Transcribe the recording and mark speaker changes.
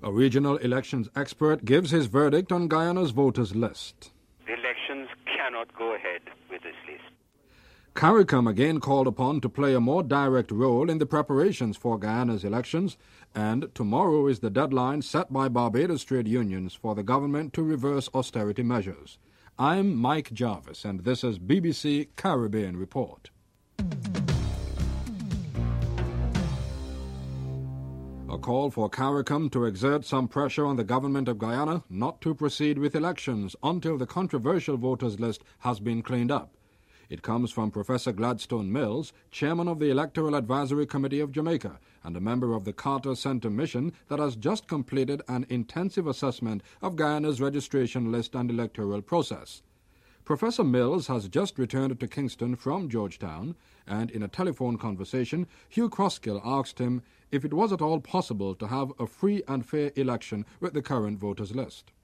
Speaker 1: A regional elections expert gives his verdict on Guyana's voters list.
Speaker 2: The elections cannot go ahead with this list.
Speaker 1: CARICOM again called upon to play a more direct role in the preparations for Guyana's elections, and tomorrow is the deadline set by Barbados trade unions for the government to reverse austerity measures. I'm Mike Jarvis, and this is BBC Caribbean Report. A call for CARICOM to exert some pressure on the government of Guyana not to proceed with elections until the controversial voters list has been cleaned up. It comes from Professor Gladstone Mills, chairman of the Electoral Advisory Committee of Jamaica and a member of the Carter Center mission that has just completed an intensive assessment of Guyana's registration list and electoral process. Professor Mills has just returned to Kingston from Georgetown, and in a telephone conversation, Hugh Croskill asked him if it was at all possible to have a free and fair election with the current voters list.